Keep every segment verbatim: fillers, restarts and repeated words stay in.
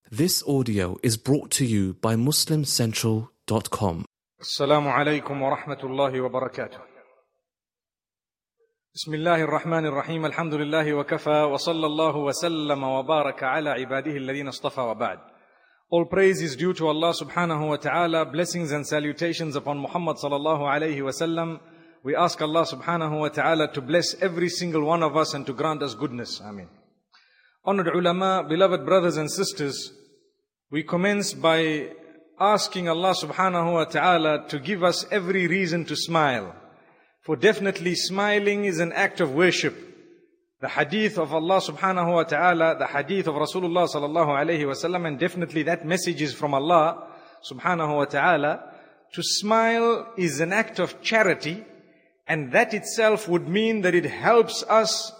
This audio is brought to you by Muslim Central dot com. Assalamu alaikum wa rahmatullahi wa barakatuh. Bismillahir Rahmanir Rahim. Alhamdulillahi wa kafa wa sallallahu wa sallama wa baraka ala ibadihi alladhina istafa wa ba'd. All praise is due to Allah subhanahu wa ta'ala. Blessings and salutations upon Muhammad sallallahu alayhi wa sallam. We ask Allah subhanahu wa ta'ala to bless every single one of us and to grant us goodness. Ameen. Honored ulama, beloved brothers and sisters, we commence by asking Allah subhanahu wa ta'ala to give us every reason to smile. For definitely smiling is an act of worship. The hadith of Allah subhanahu wa ta'ala, the hadith of Rasulullah sallallahu alayhi wa sallam, and definitely that message is from Allah subhanahu wa ta'ala. To smile is an act of charity, and that itself would mean that it helps us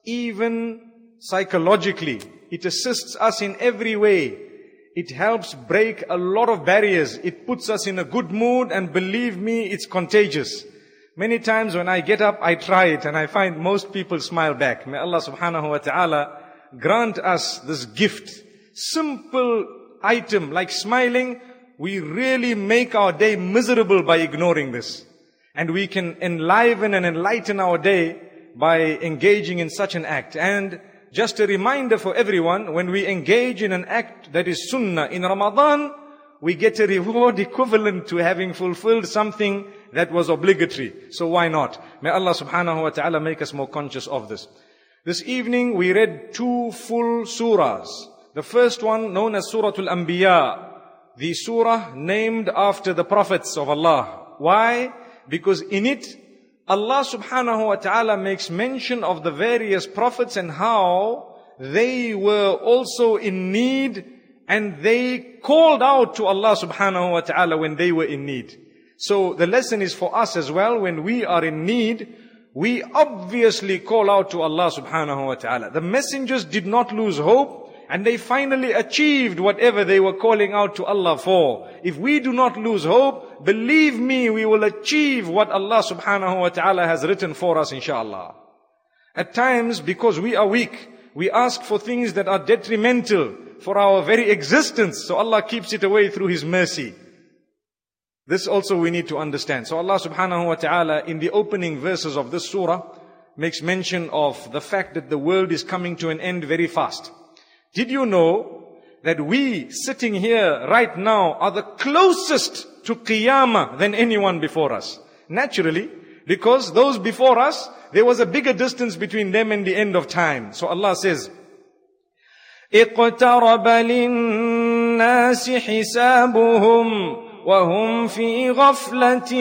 even psychologically. It assists us in every way. It helps break a lot of barriers. It puts us in a good mood, and believe me, it's contagious. Many times when I get up, I try it and I find most people smile back. May Allah subhanahu wa ta'ala grant us this gift. Simple item like smiling, we really make our day miserable by ignoring this. And we can enliven and enlighten our day by engaging in such an act. And just a reminder for everyone, when we engage in an act that is sunnah in Ramadan, we get a reward equivalent to having fulfilled something that was obligatory. So why not? May Allah subhanahu wa ta'ala make us more conscious of this. This evening we read two full surahs. The first one known as Suratul Anbiya, the surah named after the prophets of Allah. Why? Because in it, Allah subhanahu wa ta'ala makes mention of the various prophets and how they were also in need, and they called out to Allah subhanahu wa ta'ala when they were in need. So the lesson is for us as well. When we are in need, we obviously call out to Allah subhanahu wa ta'ala. The messengers did not lose hope, and they finally achieved whatever they were calling out to Allah for. If we do not lose hope, believe me, we will achieve what Allah subhanahu wa ta'ala has written for us, inshallah. At times, because we are weak, we ask for things that are detrimental for our very existence. So Allah keeps it away through His mercy. This also we need to understand. So Allah subhanahu wa ta'ala in the opening verses of this surah makes mention of the fact that the world is coming to an end very fast. Did you know that we sitting here right now are the closest to Qiyamah than anyone before us? Naturally, because those before us, there was a bigger distance between them and the end of time. So Allah says, اقترب للناس حسابهم وهم في غفلة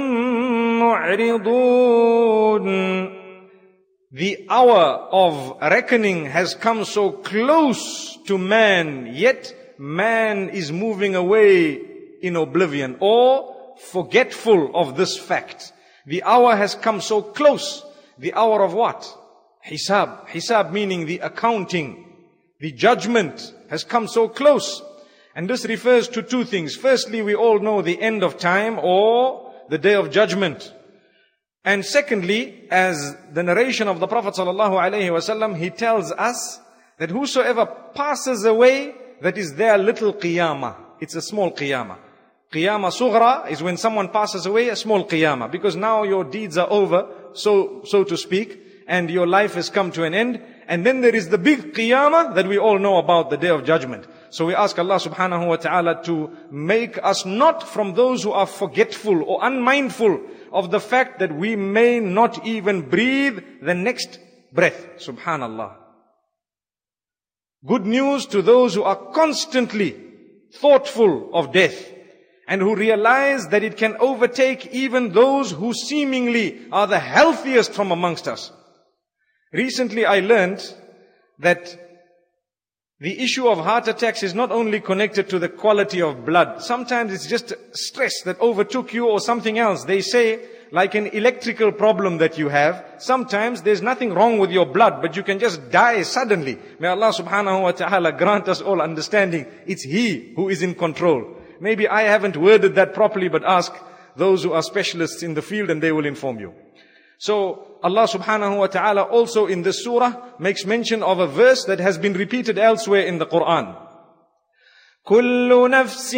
معرضون. The hour of reckoning has come so close to man, yet man is moving away in oblivion or forgetful of this fact. The hour has come so close. The hour of what? Hisab. Hisab meaning the accounting. The judgment has come so close. And this refers to two things. Firstly, we all know the end of time or the day of judgment. And secondly, as the narration of the Prophet sallallahu alaihi wasallam, he tells us that whosoever passes away, that is their little qiyamah. It's a small qiyamah. Qiyamah sughra is when someone passes away, a small qiyamah. Because now your deeds are over, so, so to speak, and your life has come to an end. And then there is the big qiyamah that we all know about, the day of judgment. So we ask Allah subhanahu wa ta'ala to make us not from those who are forgetful or unmindful of the fact that we may not even breathe the next breath. Subhanallah. Good news to those who are constantly thoughtful of death and who realize that it can overtake even those who seemingly are the healthiest from amongst us. Recently I learned that the issue of heart attacks is not only connected to the quality of blood. Sometimes it's just stress that overtook you or something else. They say, like an electrical problem that you have, sometimes there's nothing wrong with your blood, but you can just die suddenly. May Allah subhanahu wa ta'ala grant us all understanding. It's He who is in control. Maybe I haven't worded that properly, but ask those who are specialists in the field and they will inform you. So Allah subhanahu wa ta'ala also in this surah makes mention of a verse that has been repeated elsewhere in the Quran. كل نفس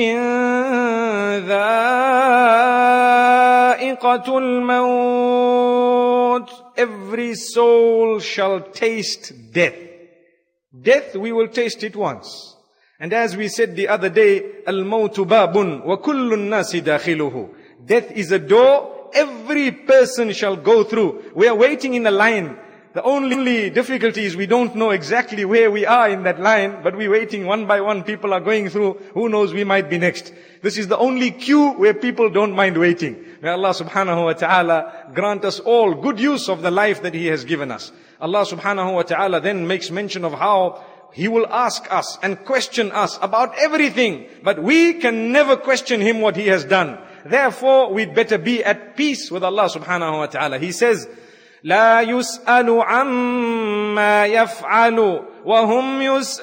ذائقة الموت. Every soul shall taste death. Death, we will taste it once. And as we said the other day, الموت باب وكل الناس داخله. Death is a door, every person shall go through. We are waiting in a line. The only difficulty is we don't know exactly where we are in that line, but we're waiting one by one. People are going through. Who knows, we might be next. This is the only queue where people don't mind waiting. May Allah subhanahu wa ta'ala grant us all good use of the life that He has given us. Allah subhanahu wa ta'ala then makes mention of how He will ask us and question us about everything, but we can never question Him what He has done. Therefore, we'd better be at peace with Allah subhanahu wa ta'ala. He says, لا يسأل عما يفعل وهم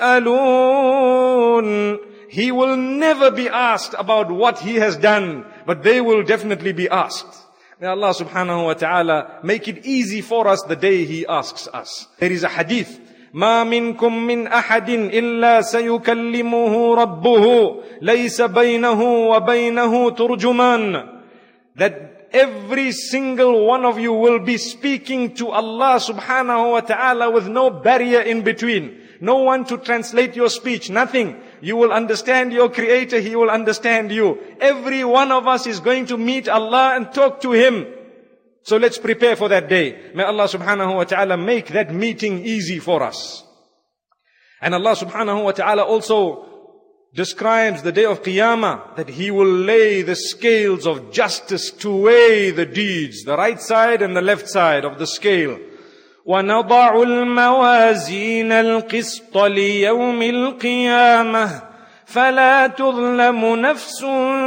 يسألون. He will never be asked about what He has done, but they will definitely be asked. May Allah subhanahu wa ta'ala make it easy for us the day He asks us. There is a hadith, ما منكم من أحد إلا سيكلمه ربه ليس بينه وبينه ترجمان. That every single one of you will be speaking to Allah subhanahu wa ta'ala with no barrier in between. No one to translate your speech, nothing. You will understand your Creator, He will understand you. Every one of us is going to meet Allah and talk to Him. So let's prepare for that day. May Allah subhanahu wa ta'ala make that meeting easy for us. And Allah subhanahu wa ta'ala also describes the day of Qiyamah, that He will lay the scales of justice to weigh the deeds, the right side and the left side of the scale. وَنَضَعُ الْمَوَازِينَ الْقِسْطَ لِيَوْمِ الْقِيَامَةِ فَلَا تُظْلَمُ نَفْسٌ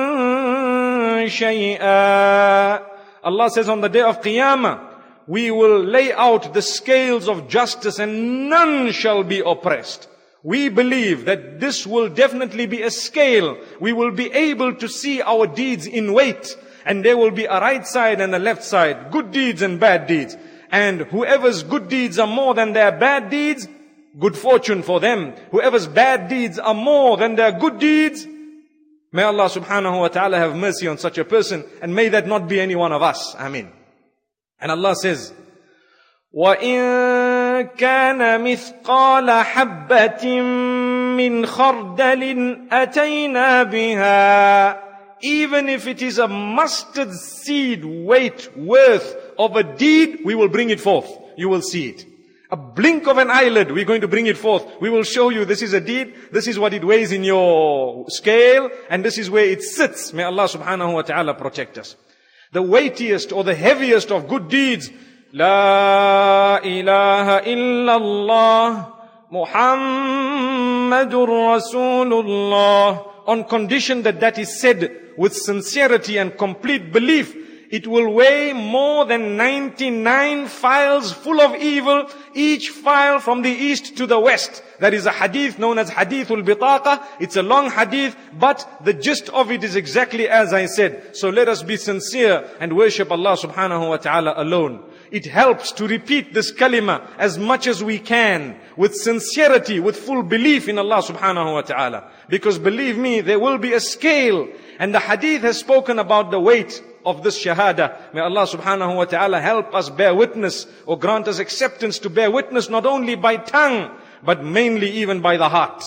شَيْئًا. Allah says on the day of Qiyamah, we will lay out the scales of justice and none shall be oppressed. We believe that this will definitely be a scale. We will be able to see our deeds in weight. And there will be a right side and a left side. Good deeds and bad deeds. And whoever's good deeds are more than their bad deeds, good fortune for them. Whoever's bad deeds are more than their good deeds, may Allah subhanahu wa ta'ala have mercy on such a person. And may that not be any one of us. Ameen. And Allah says, وَإِن كَانَ مِثْقَالَ حَبَّةٍ مِّنْ خَرْدَلٍ أَتَيْنَا بِهَا. Even if it is a mustard seed weight worth of a deed, we will bring it forth. You will see it. A blink of an eyelid, we're going to bring it forth. We will show you this is a deed, this is what it weighs in your scale, and this is where it sits. May Allah subhanahu wa ta'ala protect us. The weightiest or the heaviest of good deeds, La ilaha illallah Muhammadur Rasulullah. On condition that that is said with sincerity and complete belief, it will weigh more than ninety-nine files full of evil, each file from the east to the west. That is a hadith known as Hadithul Bitaqa. It's a long hadith, but the gist of it is exactly as I said. So let us be sincere and worship Allah subhanahu wa ta'ala alone. It helps to repeat this kalima as much as we can, with sincerity, with full belief in Allah subhanahu wa ta'ala. Because believe me, there will be a scale. And the hadith has spoken about the weight of this shahada. May Allah subhanahu wa ta'ala help us bear witness, or grant us acceptance to bear witness not only by tongue, but mainly even by the heart.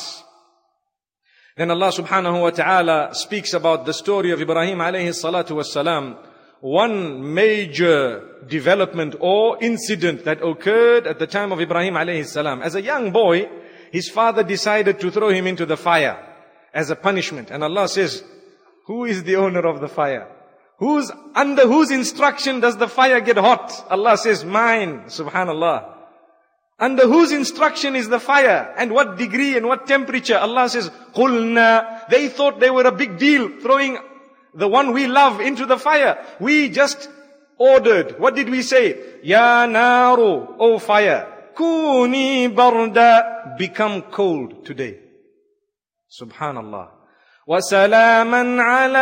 Then Allah subhanahu wa ta'ala speaks about the story of Ibrahim alayhi salatu wassalam. One major development or incident that occurred at the time of Ibrahim alayhi salam. As a young boy, his father decided to throw him into the fire as a punishment. And Allah says, who is the owner of the fire? Who's, under whose instruction does the fire get hot? Allah says, mine, subhanallah. Under whose instruction is the fire? And what degree and what temperature? Allah says, قُلْنَا. They thought they were a big deal, throwing the one we love into the fire. We just ordered. What did we say? Ya naru, O fire, kuni barda, become cold today. Subhanallah. وَسَلَامًا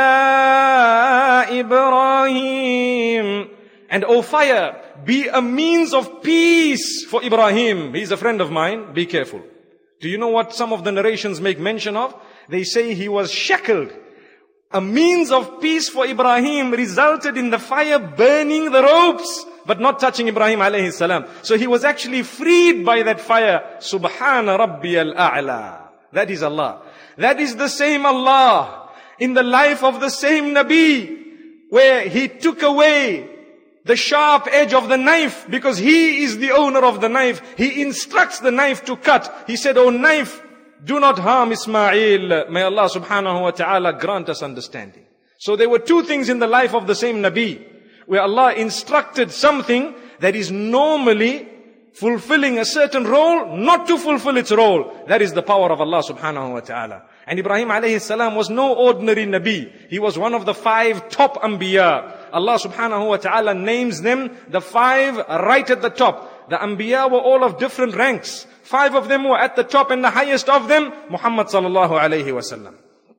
عَلَىٰ إِبْرَاهِيمَ. And O fire, be a means of peace for Ibrahim. He's a friend of mine. Be careful. Do you know what some of the narrations make mention of? They say he was shackled. A means of peace for Ibrahim resulted in the fire burning the ropes, but not touching Ibrahim alayhi salam. So he was actually freed by that fire. Subhana Rabbiyal A'la. That is Allah. That is the same Allah in the life of the same Nabi, where He took away the sharp edge of the knife because He is the owner of the knife. He instructs the knife to cut. He said, "Oh knife, do not harm Ismail." May Allah subhanahu wa ta'ala grant us understanding. So there were two things in the life of the same Nabi, where Allah instructed something that is normally fulfilling a certain role, not to fulfill its role. That is the power of Allah subhanahu wa ta'ala. And Ibrahim alayhi salam was no ordinary Nabi. He was one of the five top Anbiya. Allah subhanahu wa ta'ala names them the five right at the top. The Anbiya were all of different ranks. Five of them were at the top, and the highest of them, Muhammad sallallahu alayhi wa sallam.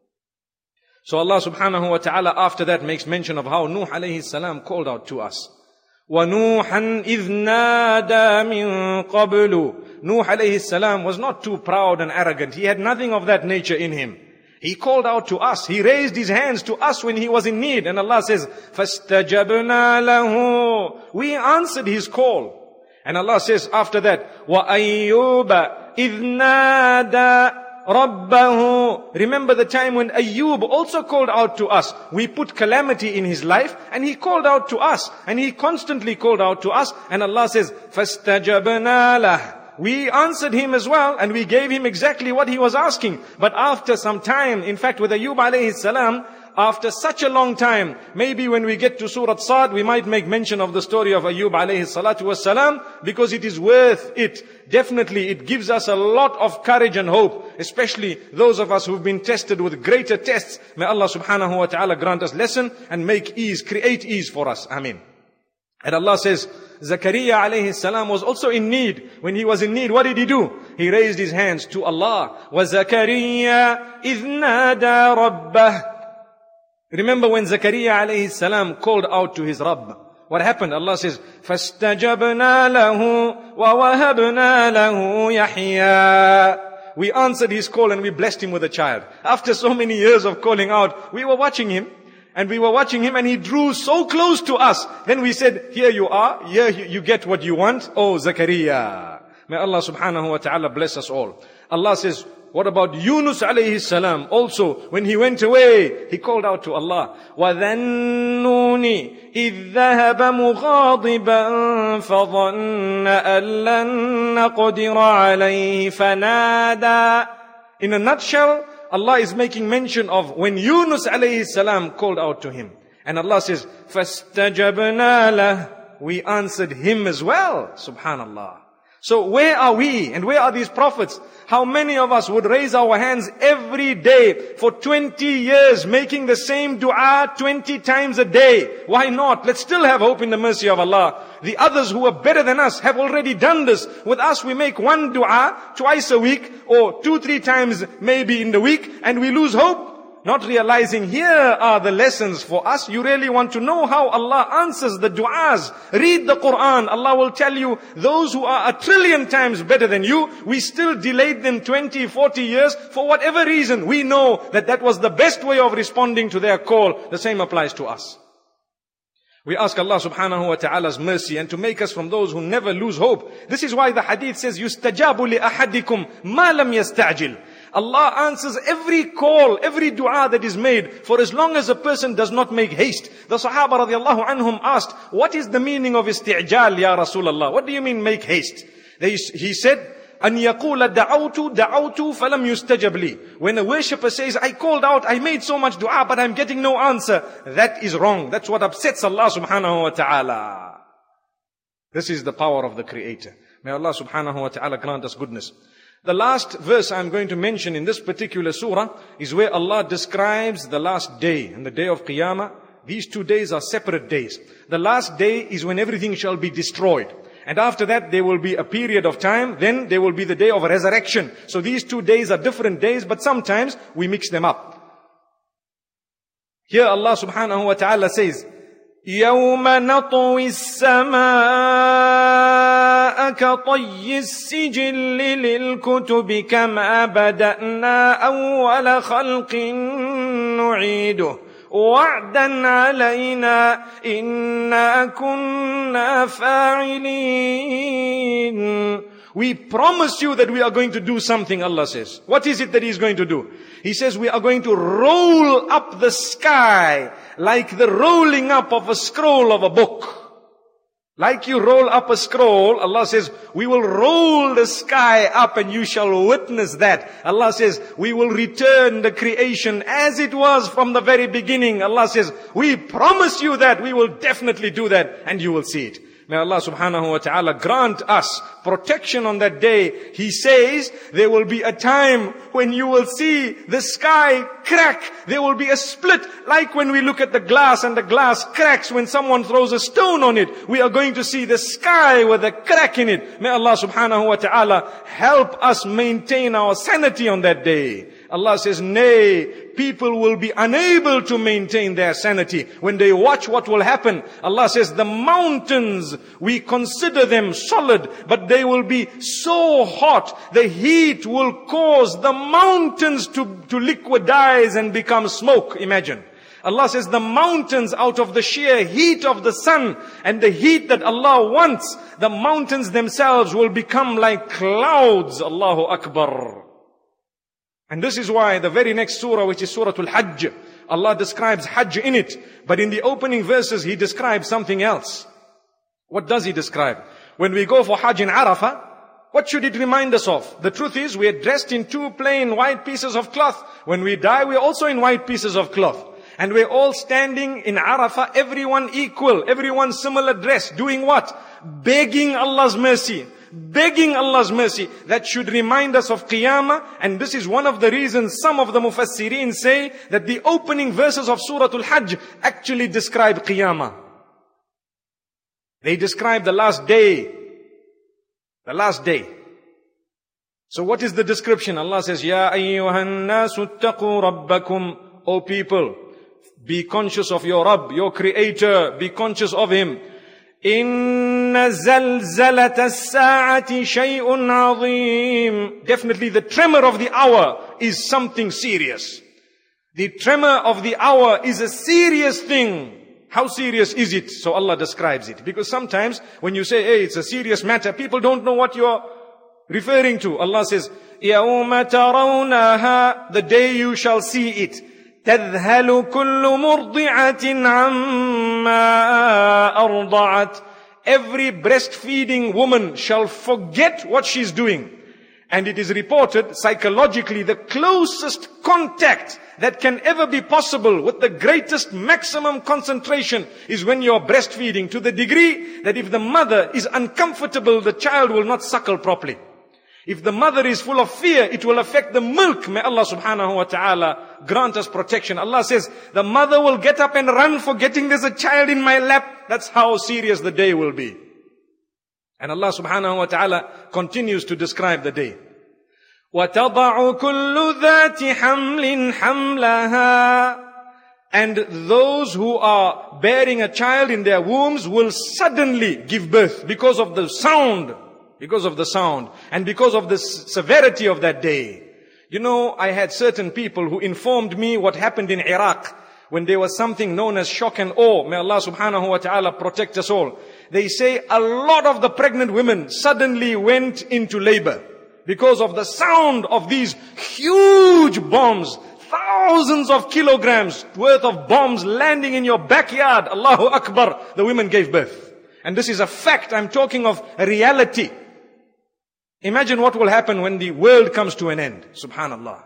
So Allah subhanahu wa ta'ala after that makes mention of how Nuh alayhi salam called out to us. وَنُوحًا إِذْ نَادَى مِن قَبْلُ. Nuh alayhi salam was not too proud and arrogant. He had nothing of that nature in him. He called out to us. He raised his hands to us when he was in need. And Allah says, فَاسْتَجَبْنَا لَهُ. We answered his call. And Allah says after that, وَأَيُّوبَ إِذْ نَادَى رَبَّهُ. Remember the time when Ayyub also called out to us. We put calamity in his life and he called out to us. And he constantly called out to us. And Allah says, فَاسْتَجَبْنَا لَهُ. We answered him as well, and we gave him exactly what he was asking. But after some time, in fact with Ayyub alayhi salam, after such a long time, maybe when we get to Surah Sad, we might make mention of the story of Ayyub alayhi salatu wassalam, because it is worth it. Definitely, it gives us a lot of courage and hope, especially those of us who've been tested with greater tests. May Allah subhanahu wa ta'ala grant us lesson and make ease, create ease for us. Ameen. And Allah says, Zakaria alayhi salam was also in need. When he was in need, what did he do? He raised his hands to Allah. وَزَكَرِيَّا إِذْ نَادَى رَبَّهُ. Remember when Zakaria alayhi salam called out to his Rabb. What happened? Allah says, فَاسْتَجَبْنَا لَهُ وَوَهَبْنَا لَهُ يَحْيَا. We answered his call and we blessed him with a child. After so many years of calling out, we were watching him. And we were watching him and he drew so close to us. Then we said, here you are. Here you get what you want. Oh, Zakaria. May Allah subhanahu wa ta'ala bless us all. Allah says, what about Yunus alayhi salam? Also, when he went away, he called out to Allah. وَذَنُّونِ إِذْ ذَهَبَ مُغَاضِبًا فَظَنَّ أَن لَّن نَّقْدِرَ عَلَيْهِ فَنَادَى. In a nutshell, Allah is making mention of when Yunus alayhi salam called out to him. And Allah says, فَاسْتَجَبْنَا لَهُ. We answered him as well. Subhanallah. So where are we and where are these prophets? How many of us would raise our hands every day for twenty years making the same dua twenty times a day? Why not? Let's still have hope in the mercy of Allah. The others who are better than us have already done this. With us we make one dua twice a week or two, three times maybe in the week and we lose hope. Not realizing here are the lessons for us. You really want to know how Allah answers the du'as. Read the Quran. Allah will tell you, those who are a trillion times better than you, we still delayed them twenty, forty years for whatever reason. We know that that was the best way of responding to their call. The same applies to us. We ask Allah subhanahu wa ta'ala's mercy and to make us from those who never lose hope. This is why the hadith says, يُسْتَجَابُ لِأَحَدِكُمْ مَا لَمْ يَسْتَعْجِلْ. Allah answers every call, every dua that is made, for as long as a person does not make haste. The Sahaba radiallahu anhum asked, what is the meaning of isti'jal, ya Rasulullah? What do you mean make haste? They, he said, أن يقول دعوت دعوت فلم يستجب لي. When a worshipper says, I called out, I made so much dua, but I'm getting no answer, that is wrong. That's what upsets Allah subhanahu wa ta'ala. This is the power of the Creator. May Allah subhanahu wa ta'ala grant us goodness. The last verse I'm going to mention in this particular surah is where Allah describes the last day and the day of Qiyamah. These two days are separate days. The last day is when everything shall be destroyed. And after that there will be a period of time. Then there will be the day of resurrection. So these two days are different days, but sometimes we mix them up. Here Allah subhanahu wa ta'ala says, يوم نطوي السماء كطي السجل للكتب كما بدأنا أول خلق نعيده وعدا علينا إنا كنا فاعلين. We promise you that we are going to do something, Allah says. What is it that He is going to do? He says we are going to roll up the sky like the rolling up of a scroll of a book. Like you roll up a scroll, Allah says, we will roll the sky up and you shall witness that. Allah says, we will return the creation as it was from the very beginning. Allah says, we promise you that we will definitely do that and you will see it. May Allah subhanahu wa ta'ala grant us protection on that day. He says there will be a time when you will see the sky crack. There will be a split like when we look at the glass and the glass cracks when someone throws a stone on it. We are going to see the sky with a crack in it. May Allah subhanahu wa ta'ala help us maintain our sanity on that day. Allah says, nay, people will be unable to maintain their sanity when they watch what will happen. Allah says, the mountains, we consider them solid, but they will be so hot. The heat will cause the mountains to, to liquidize and become smoke. Imagine. Allah says, the mountains, out of the sheer heat of the sun and the heat that Allah wants, the mountains themselves will become like clouds. Allahu Akbar. And this is why the very next surah, which is Surah Al-Hajj, Allah describes Hajj in it. But in the opening verses, He describes something else. What does He describe? When we go for Hajj in Arafah, what should it remind us of? The truth is, we are dressed in two plain white pieces of cloth. When we die, we are also in white pieces of cloth. And we're all standing in Arafah, everyone equal, everyone similar dress. Doing what? Begging Allah's mercy. Begging Allah's mercy. That should remind us of Qiyamah. And this is one of the reasons some of the Mufassirin say that the opening verses of Surah Al-Hajj actually describe Qiyamah. They describe the last day. The last day. So what is the description? Allah says, Ya ayyuhan nasu ttaqu rabbakum. O people, be conscious of your Rabb, your Creator. Be conscious of Him. Inna zalzalata as-sa'ati shay'un 'azim. Definitely the tremor of the hour is something serious. The tremor of the hour is a serious thing. How serious is it? So Allah describes it. Because sometimes when you say, hey, it's a serious matter, people don't know what you are referring to. Allah says, يَوْمَ تَرَوْنَهَا. The day you shall see it. تَذْهَلُ كُلُّ مُرْضِعَةٍ عَمَّا أَرْضَعَتْ. Every breastfeeding woman shall forget what she's doing. And it is reported psychologically the closest contact that can ever be possible with the greatest maximum concentration is when you're breastfeeding, to the degree that if the mother is uncomfortable, the child will not suckle properly. If the mother is full of fear, it will affect the milk. May Allah subhanahu wa ta'ala grant us protection. Allah says, the mother will get up and run forgetting there's a child in my lap. That's how serious the day will be. And Allah subhanahu wa ta'ala continues to describe the day. وَتَضَعُ كُلُّ ذَاتِ حَمْلٍ حَمْلَهَا. And those who are bearing a child in their wombs will suddenly give birth because of the sound. Because of the sound. And because of the severity of that day. You know, I had certain people who informed me what happened in Iraq when there was something known as shock and awe. May Allah subhanahu wa ta'ala protect us all. They say a lot of the pregnant women suddenly went into labor because of the sound of these huge bombs. Thousands of kilograms worth of bombs landing in your backyard. Allahu Akbar. The women gave birth. And this is a fact. I'm talking of a reality. Imagine what will happen when the world comes to an end. Subhanallah.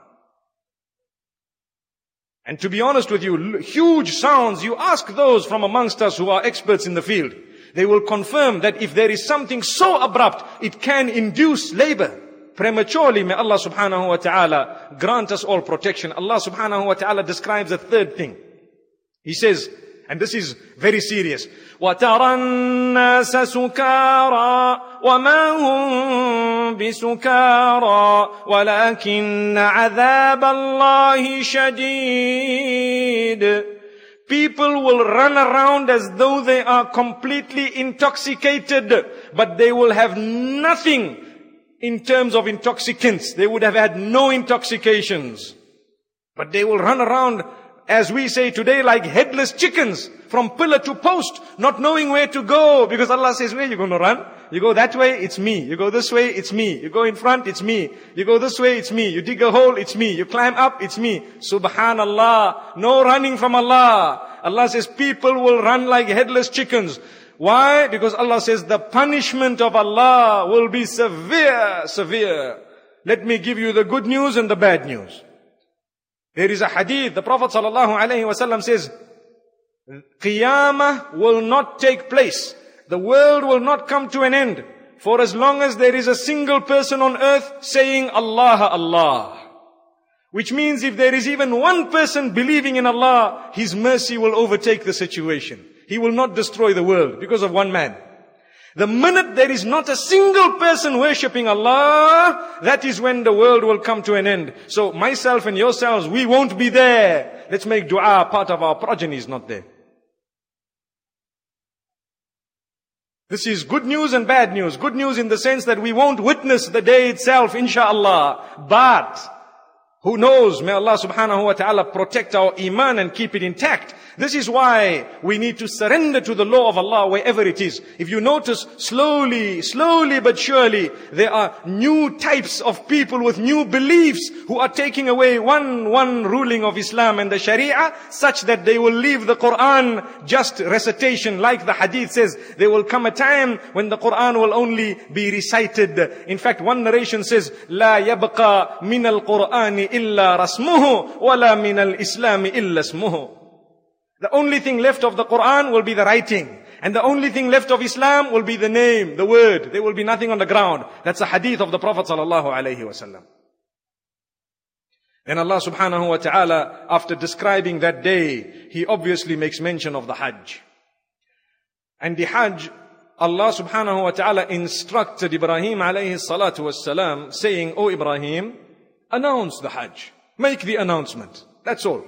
And to be honest with you, huge sounds, you ask those from amongst us who are experts in the field. They will confirm that if there is something so abrupt, it can induce labor prematurely. May Allah subhanahu wa ta'ala grant us all protection. Allah subhanahu wa ta'ala describes a third thing. He says, and this is very serious, وَتَرَى النَّاسَ سُكَارَى وَمَا هُمْ بِسُكَارَى وَلَكِنَّ عَذَابَ اللَّهِ شَدِيدٌ. People will run around as though they are completely intoxicated, but they will have nothing in terms of intoxicants. They would have had no intoxications. But they will run around, as we say today, like headless chickens, from pillar to post, not knowing where to go. Because Allah says, where are you going to run? You go that way, it's me. You go this way, it's me. You go in front, it's me. You go this way, it's me. You dig a hole, it's me. You climb up, it's me. Subhanallah. No running from Allah. Allah says people will run like headless chickens. Why? Because Allah says the punishment of Allah will be severe, severe. Let me give you the good news and the bad news. There is a hadith, the Prophet sallallahu alaihi wasallam says, Qiyamah will not take place. The world will not come to an end for as long as there is a single person on earth saying Allah, Allah. Which means if there is even one person believing in Allah, His mercy will overtake the situation. He will not destroy the world because of one man. The minute there is not a single person worshipping Allah, that is when the world will come to an end. So myself and yourselves, we won't be there. Let's make dua, part of our progeny is not there. This is good news and bad news. Good news in the sense that we won't witness the day itself, inshaAllah. But who knows, may Allah subhanahu wa ta'ala protect our iman and keep it intact. This is why we need to surrender to the law of Allah wherever it is. If you notice, slowly, slowly but surely, there are new types of people with new beliefs who are taking away one, one ruling of Islam and the Sharia, such that they will leave the Quran just recitation. Like the hadith says, there will come a time when the Quran will only be recited. In fact, one narration says, لا يبقى من القرآن إلا رسمه ولا من الإسلام إلا اسمه. The only thing left of the Quran will be the writing. And the only thing left of Islam will be the name, the word. There will be nothing on the ground. That's a hadith of the Prophet sallallahu alaihi wasallam. Then Allah subhanahu wa ta'ala, after describing that day, He obviously makes mention of the Hajj. And the Hajj, Allah subhanahu wa ta'ala instructed Ibrahim alayhi salatu wassalam, saying, O Ibrahim, announce the Hajj. Make the announcement. That's all.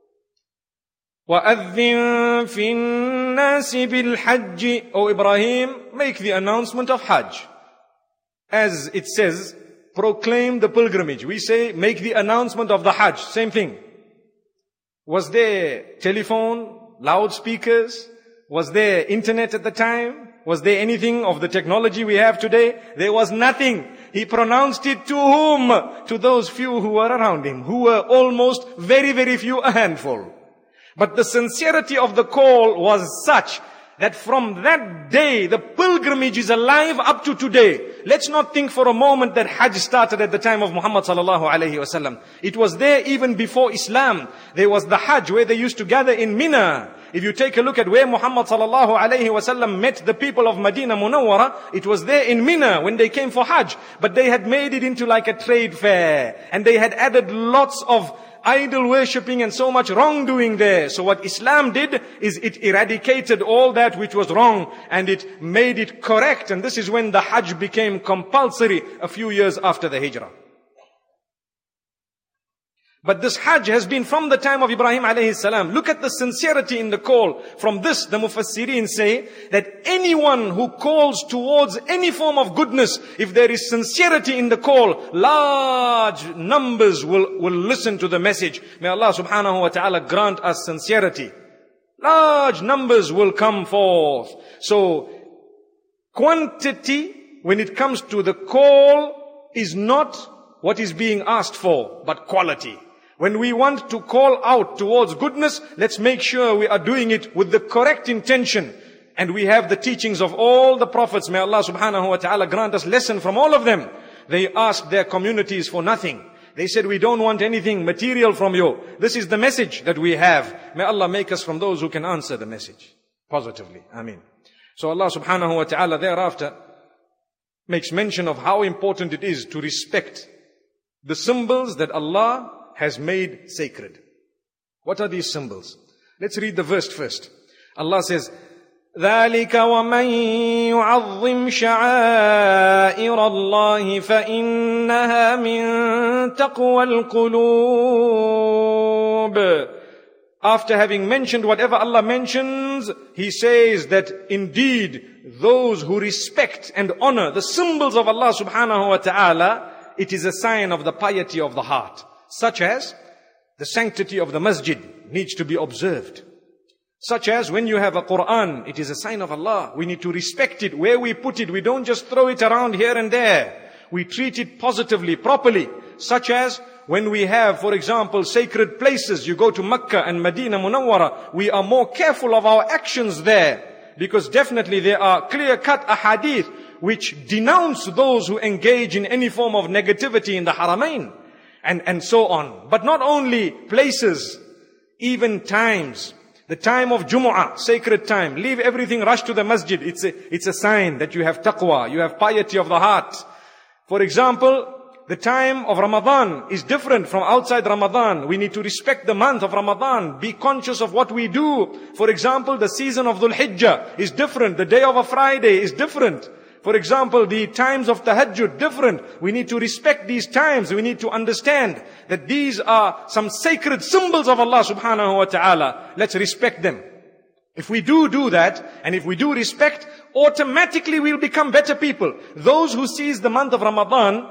وَأَذِّن فِي النَّاسِ بِالْحَجِّ. O Ibrahim, make the announcement of Hajj. As it says, proclaim the pilgrimage. We say, make the announcement of the Hajj. Same thing. Was there telephone, loudspeakers? Was there internet at the time? Was there anything of the technology we have today? There was nothing. He pronounced it to whom? To those few who were around him, who were almost very, very few, a handful. But the sincerity of the call was such that from that day, the pilgrimage is alive up to today. Let's not think for a moment that Hajj started at the time of Muhammad sallallahu alaihi wasallam. It was there even before Islam. There was the Hajj where they used to gather in Mina. If you take a look at where Muhammad sallallahu alaihi wasallam met the people of Medina Munawwara, it was there in Mina when they came for Hajj. But they had made it into like a trade fair. And they had added lots of idol worshipping and so much wrongdoing there. So what Islam did is it eradicated all that which was wrong and it made it correct. And this is when the Hajj became compulsory a few years after the Hijrah. But this Hajj has been from the time of Ibrahim alayhi salam. Look at the sincerity in the call. From this, the Mufassirin say that anyone who calls towards any form of goodness, if there is sincerity in the call, large numbers will, will listen to the message. May Allah subhanahu wa ta'ala grant us sincerity. Large numbers will come forth. So, quantity, when it comes to the call, is not what is being asked for, but quality. When we want to call out towards goodness, let's make sure we are doing it with the correct intention. And we have the teachings of all the prophets. May Allah subhanahu wa ta'ala grant us lesson from all of them. They asked their communities for nothing. They said, we don't want anything material from you. This is the message that we have. May Allah make us from those who can answer the message positively. Ameen. So Allah subhanahu wa ta'ala thereafter makes mention of how important it is to respect the symbols that Allah has made sacred. What are these symbols? Let's read the verse first. Allah says, ذَلِكَ وَمَنْ يُعَظِّمْ شَعَائِرَ اللَّهِ فَإِنَّهَا مِنْ تَقْوَى الْقُلُوبِ. after having mentioned whatever Allah mentions, He says that indeed those who respect and honor the symbols of Allah subhanahu wa ta'ala, it is a sign of the piety of the heart. Such as the sanctity of the masjid needs to be observed. Such as when you have a Quran, it is a sign of Allah. We need to respect it. Where we put it, we don't just throw it around here and there. We treat it positively, properly. Such as when we have, for example, sacred places, you go to Mecca and Medina Munawwara, we are more careful of our actions there. Because definitely there are clear-cut ahadith which denounce those who engage in any form of negativity in the Haramain. And, and so on. But not only places, even times. The time of Jumu'ah, sacred time. Leave everything, rush to the masjid. It's a, it's a sign that you have taqwa, you have piety of the heart. For example, the time of Ramadan is different from outside Ramadan. We need to respect the month of Ramadan. Be conscious of what we do. For example, the season of Dhul Hijjah is different. The day of a Friday is different. For example, the times of tahajjud, different. We need to respect these times. We need to understand that these are some sacred symbols of Allah subhanahu wa ta'ala. Let's respect them. If we do do that, and if we do respect, automatically we'll become better people. Those who seize the month of Ramadan,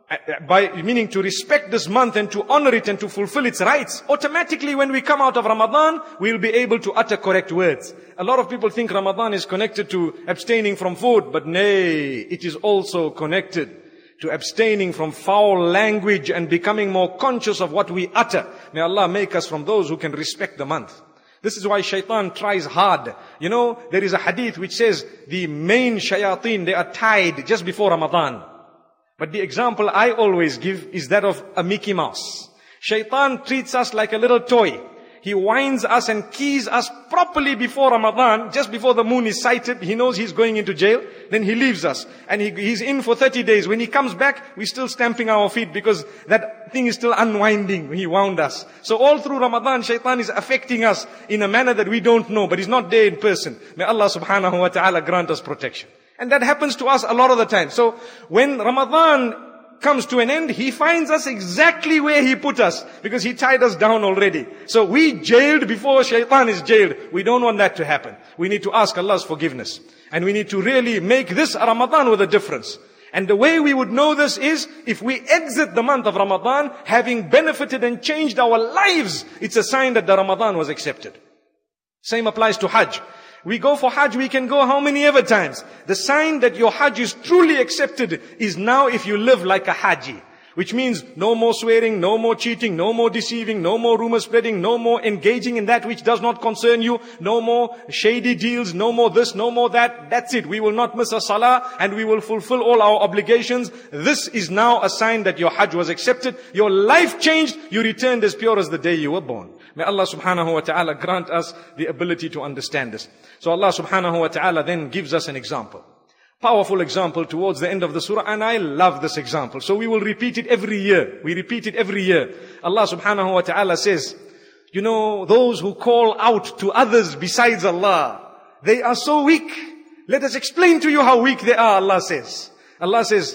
by meaning to respect this month and to honor it and to fulfill its rights, automatically when we come out of Ramadan, we'll be able to utter correct words. A lot of people think Ramadan is connected to abstaining from food, but nay, it is also connected to abstaining from foul language and becoming more conscious of what we utter. May Allah make us from those who can respect the month. This is why shaitan tries hard. You know, there is a hadith which says the main shayateen, they are tied just before Ramadan. But the example I always give is that of a Mickey Mouse. Shaitan treats us like a little toy. He winds us and keys us properly before Ramadan, just before the moon is sighted. He knows he's going into jail. Then he leaves us. And he, he's in for thirty days. When he comes back, we're still stamping our feet because that thing is still unwinding when he wound us. So all through Ramadan, shaitan is affecting us in a manner that we don't know, but he's not there in person. May Allah subhanahu wa ta'ala grant us protection. And that happens to us a lot of the time. So when Ramadan comes to an end, He finds us exactly where He put us, because He tied us down already. So we jailed before shaitan is jailed. We don't want that to happen. We need to ask Allah's forgiveness. And we need to really make this a Ramadan with a difference. And the way we would know this is if we exit the month of Ramadan having benefited and changed our lives. It's a sign that the Ramadan was accepted. Same applies to Hajj. We go for Hajj, we can go how many ever times. The sign that your Hajj is truly accepted is now if you live like a Haji. Which means no more swearing, no more cheating, no more deceiving, no more rumor spreading, no more engaging in that which does not concern you, no more shady deals, no more this, no more that. That's it. We will not miss a salah and we will fulfill all our obligations. This is now a sign that your Hajj was accepted. Your life changed. You returned as pure as the day you were born. May Allah subhanahu wa ta'ala grant us the ability to understand this. So Allah subhanahu wa ta'ala then gives us an example. Powerful example towards the end of the surah, and I love this example. So we will repeat it every year. We repeat it every year. Allah subhanahu wa ta'ala says, you know, those who call out to others besides Allah, they are so weak. Let us explain to you how weak they are, Allah says. Allah says,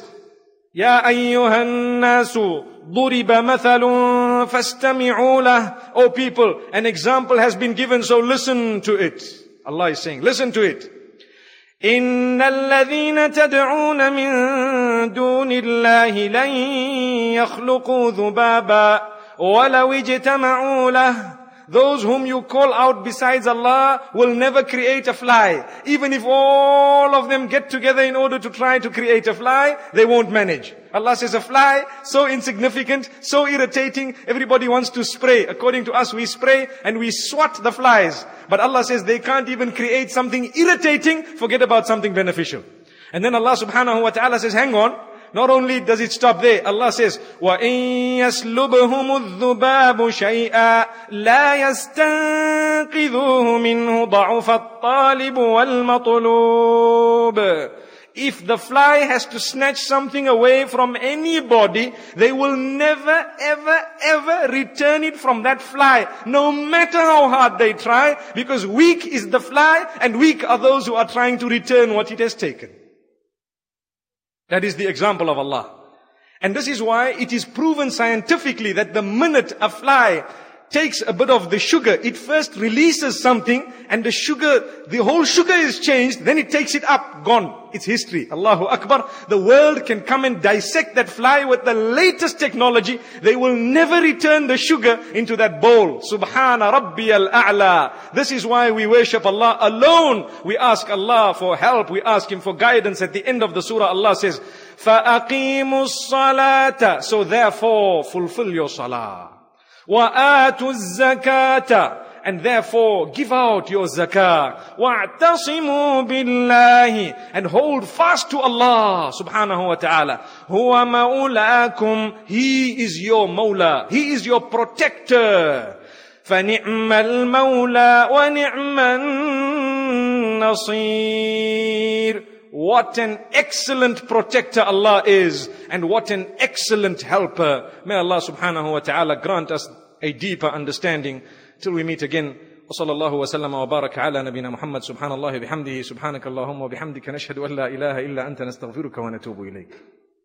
Ya ayyuhan nasu duriba mathalun fastami'u lah. O people, an example has been given, so listen to it. Allah is saying, listen to it. إن الذين تدعون من دون الله لن يخلقوا ذبابا ولو اجتمعوا له. Those whom you call out besides Allah will never create a fly. Even if all of them get together in order to try to create a fly, they won't manage. Allah says a fly, so insignificant, so irritating, everybody wants to spray. According to us, we spray and we swat the flies. But Allah says they can't even create something irritating, forget about something beneficial. And then Allah subhanahu wa ta'ala says, hang on. Not only does it stop there, Allah says, وَإِن يَسْلُبْهُمُ الذُّبَابُ شَيْئًا لَا يَسْتَنقِذُوهُ مِنْهُ ضَعُفَ الطَّالِبُ وَالْمَطْلُوبُ. If the fly has to snatch something away from anybody, they will never, ever, ever return it from that fly, no matter how hard they try, because weak is the fly and weak are those who are trying to return what it has taken. That is the example of Allah. And this is why it is proven scientifically that the minute a fly takes a bit of the sugar, it first releases something, and the sugar, the whole sugar is changed, then it takes it up, gone. It's history. Allahu Akbar. The world can come and dissect that fly with the latest technology. They will never return the sugar into that bowl. Subhana Rabbiyal A'la. This is why we worship Allah alone. We ask Allah for help. We ask Him for guidance. At the end of the surah, Allah says, فَأَقِيمُوا الصَّلَاةَ. So therefore, fulfill your salah. وَآتُوا الزَّكَاةَ. And therefore, give out your zakah. وَاعْتَصِمُوا بِاللَّهِ. And hold fast to Allah subhanahu wa ta'ala. هُوَ مَوْلَاكُمْ. He is your mawla. He is your protector. فَنِعْمَ الْمَوْلَى وَنِعْمَ النَّصِيرُ. What an excellent protector Allah is, and what an excellent helper. May Allah subhanahu wa ta'ala grant us a deeper understanding. Till we meet again. وصلى الله وسلم وبارك على نبينا محمد سبحان الله بحمده سبحانك اللهم وبحمدك نشهد أن لا إله إلا أنت نستغفرك ونتوب إليك.